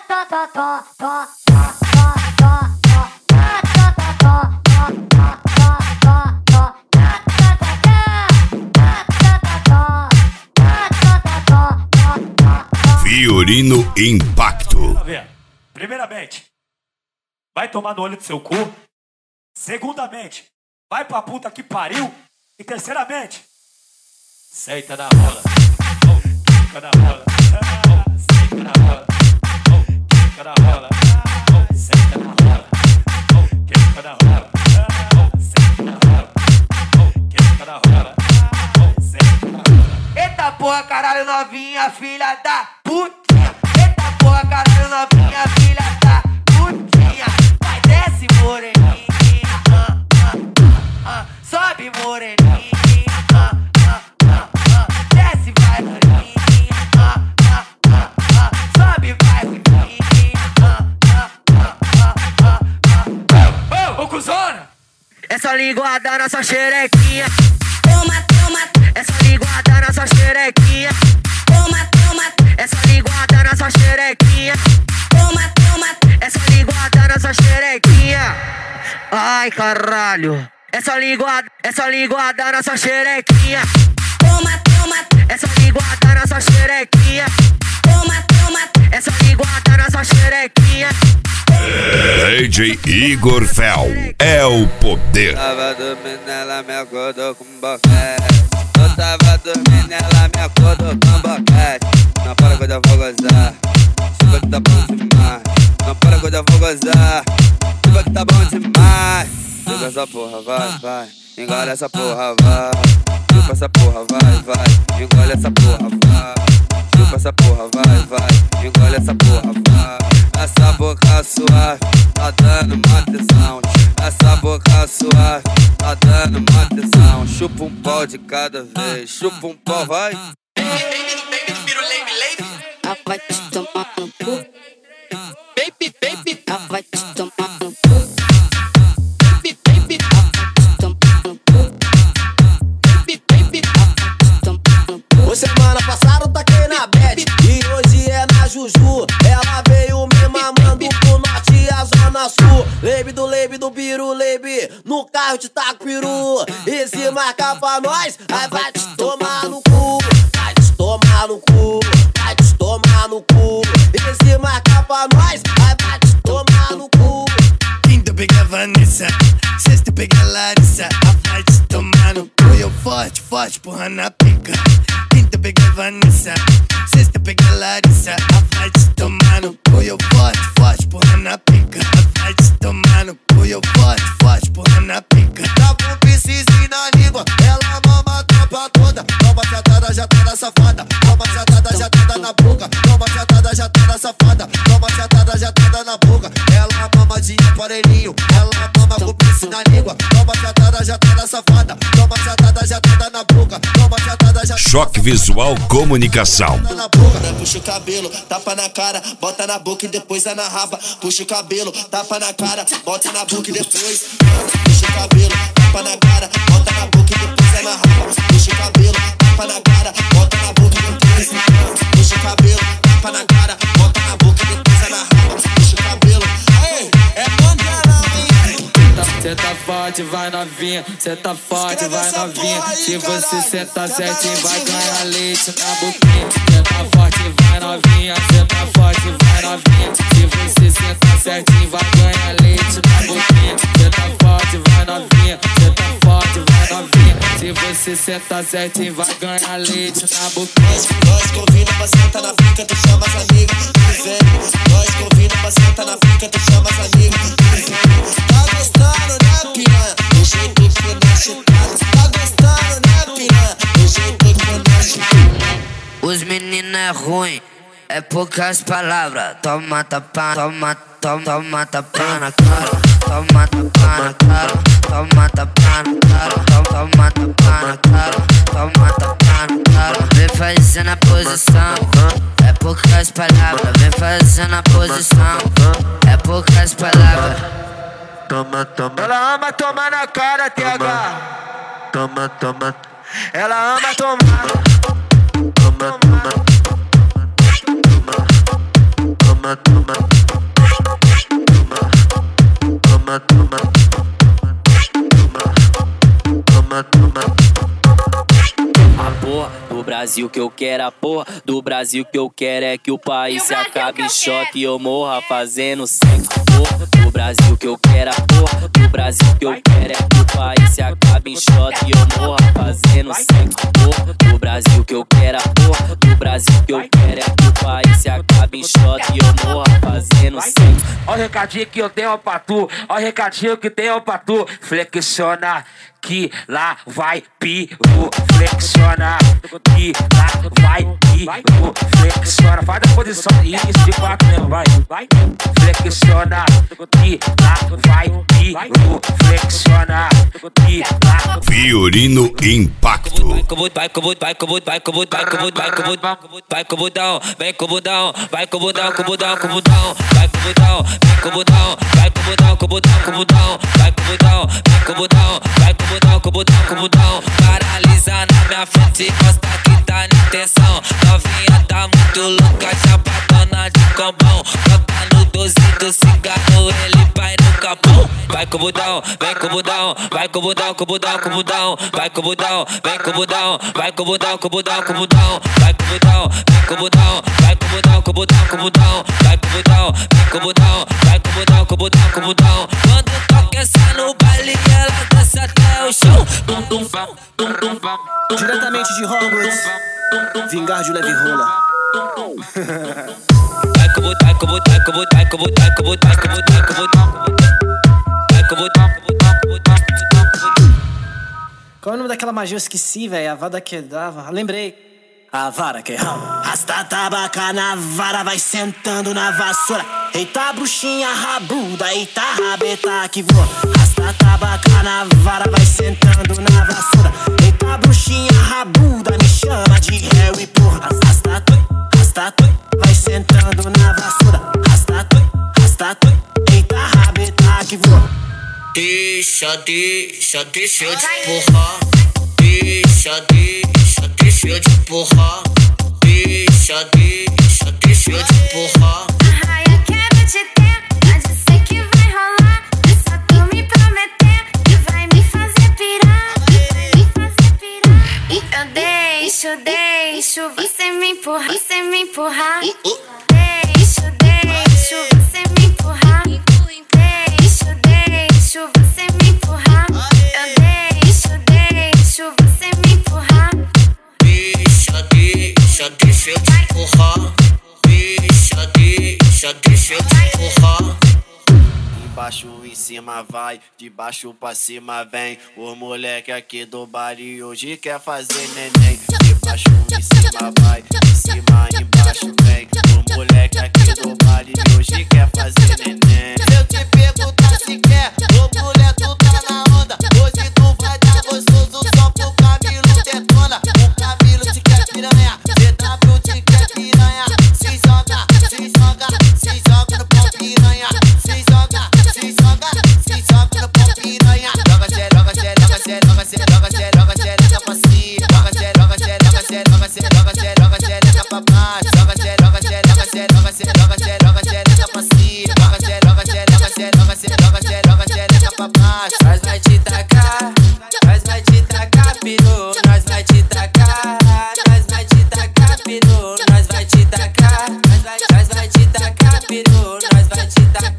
Fiorino Impacto. Primeiramente, vai tomar no olho do seu cu. Segundamente, vai pra puta que pariu. E terceiramente, senta na rola. Fica na rola. Senta na rola. Fica na rola. Senta na rola. Fica na rola. Senta na rola. Fica na rola. Senta na rola. Eita porra, caralho, novinha, filha da putinha. Eita porra, caralho, novinha, filha da putinha. Vai, desce, moreninha. Sobe, moreninha. Desce, vai, moreninha. Sobe, vai, moreninha. Ô, cuzona! Essa linguada na sua xerequinha. Toma, toma. Essa linguada na sua xerequinha. Toma, toma. Essa linguada na sua xerequinha. Toma, toma. Essa linguada na sua xerequinha. Ai, caralho. Essa linguada na sua xerequinha. Toma, toma. Essa linguada na sua xerequinha. Toma, toma. Essa linguada na sua xerequinha. DJ Igor Fel é o poder. Tava dormindo, ela me acordou com boquete. Eu tava dormindo, ela me acordou com boquete. Não para que eu vou gozar, chupa que tá bom demais. Não para que eu vou gozar, chupa que tá bom demais. Chupa essa porra, vai, vai. Engole essa porra, vai. Chupa essa porra, vai, vai. Engole essa porra, vai. Chupa essa porra, vai, vai. Engole essa porra, vai. Essa boca suave tá dando uma tesão. Essa boca suave tá dando uma tesão. Chupa um pau de cada vez. Chupa um pau, vai. Ela vai te tomar no cu. Baby, baby, ela vai te tomar no cu. Baby, baby, ela vai te tomar no cu. Baby, baby, ela vai te tomar no cu. Semana passada taquei na bet e hoje é na Juju. Ela veio me mamando pro norte e a zona sul. Lebe do biru, lebe no carro de taco peru. E se marcar pra nós, aí vai te tomar no cu. Vai te tomar no cu. Vai te tomar no cu. E se marcar pra nós, aí vai te tomar no cu. Quinta pega a Vanessa, sexta pega a Larissa. Vai te tomar no cu. Eu forte, forte, porra na pica. Quinta pega a Vanessa, sexta pega a Larissa. Vai te tomar no cu. Eu forte, forte, porra na pica. Vai te tomar no cu. Eu forte, forte, porra na pica. Dá pro piscizinho na língua, ela mama a tropa toda. Toma jatada, jatada safada. Toma jatada, jatada na boca. Toma jatada, jatada safada. Toma jatada, jatada na boca. Ela mama de aparelhinho, ela mama com piscina na língua. Toma jatada, jatada safada. Toma jatada, jatada na boca. Toma jatada, jatada. Choque Visual Comunicação. Puxa o cabelo, tapa na cara, bota na boca e depois é na raba. Puxa o cabelo, tapa na cara, bota na boca e depois. Puxa o cabelo, tapa na cara, bota na boca e depois é na raba. Puxa o cabelo, tapa na cara, bota na boca e depois. Puxa o cabelo, tapa na cara, bota na boca e depois é na raba. Puxa o cabelo, ei, é Mandela, hein? Cê tá forte, vai novinha. Cê tá forte, vai novinha. Se você senta certinho, vai ganhar leite na boquinha. Cê tá forte, vai novinha. Cê tá forte, vai novinha. Se você senta certinho, vai ganhar leite na boquinha. Cê tá forte, vai novinha. Cê tá forte, vai novinha. Se você senta certinho, vai ganhar leite na boquinha. Nós convida pra sentar na fica, tu chama as amigas. Nós convida pra sentar na fica, tu chama as amigas. Tá gostando, né, piranha? Do jeito que nós chutamos. Tá gostando, né, piranha? Do jeito que nós chutamos. Os meninos é ruim, é poucas palavras. Toma tapa, toma tapa na cara. Toma tapa na cara. Toma tapa na cara. Toma tapa na cara. Toma tapa na cara. Vem fazendo a posição, é poucas palavras. Vem fazendo a posição, é poucas palavras. Toma, toma. Ela ama tomar na cara, TH. Toma, toma. Ela ama tomar. Toma, toma. Toma, toma. A porra do Brasil que eu quero, a porra do Brasil que eu quero é que o país se acabe em choque e eu morra fazendo sexo. Porra do Brasil que eu quero, a porra do Brasil que eu quero é que o país se acabe em choque e eu morra fazendo sexo. Porra do Brasil que eu quero, a porra do Brasil que eu quero é que o país se acabe em choque e eu morra fazendo sexo. Ó o recadinho que eu tenho pra tu, ó o recadinho que tenho pra tu. Flexiona que lá vai piru, flexiona que lá vai piru, flexiona. Faz a posição isso de quatro mesmo, vai. Flexiona que lá vai piru, flexiona que lá. Fiorino Impacto. Vai com o budão, vem com o budão, vai com o budão, com o budão, com o budão, vai com o budão, vem com o budão, vai com o budão, com o budão, com o budão, vai com o budão, vem com o budão, vai com o budão, com o budão, com o budão. Paralisa na minha frente, gosta que tá na intenção. Novinha tá muito louca, chapadona de combão. Bota no 12 do cigarro, ele vai no capão. Vai com o budão, vem com o budão, vai com o budão, com o budão, com o budão, vai com o budão, vem com o budão, vai com o budão, com o budão, com o budão, vai com o budão, vem com o budão, vai com o budão, com o budão, com o budão, vai com o budão, vem com o budão, vai com o budão, com o budão, com o budão. Quando toca essa no baile, ela dança até o chão. Diretamente de Hogwarts, Vingardio Leve Rola. Vai com o budão, com o budão, com o budão, com o budão, com o budão, com o budão, com o budão. Vai com o budão, com o budão, com o budão, com o budão. Qual é o nome daquela magia? Eu esqueci, velho. A vara que dava. Lembrei. A vara que rala. Rasta tabaca na vara, vai sentando na vassoura. Eita bruxinha rabuda, eita rabeta que voa. Rasta tabaca na vara, vai sentando na vassoura. Eita bruxinha rabuda, me chama de Harry, porra. Rasta vai sentando na vassoura. Rasta eita rabeta que voa. Deixa eu te empurrar. Deixa eu te empurrar. Deixa eu te empurrar. Eu quero te ter, mas eu sei que vai rolar. É só tu me prometer que vai me fazer pirar. Eu deixo você me empurrar. Deixo você me empurrar. Deixo você me empurrar. Eu deixo você me empurrar. Deixa eu te empurrar. Deixa eu te empurrar. Embaixo em cima vai, de baixo pra cima vem. O moleque aqui do baile hoje quer fazer neném. De baixo em cima vai, de cima embaixo vem. O moleque aqui do baile hoje quer fazer neném. Se eu te perguntar se quer, ô mulher, tu tá na onda. Hoje tu vai dar gostoso só pro Camilo detona. O Camilo te quer piranha, DW te quer piranha. Se joga no pau piranha. Se joga no pau piranha. Joga xereca pra cima. Joga xereca pra baixo. Joga xereca pra cima. Joga xereca pra baixo. Nós vai te tacar peru. Nós vai te tacar peru. Nós vai te tacar peru. Nós vai te tacar.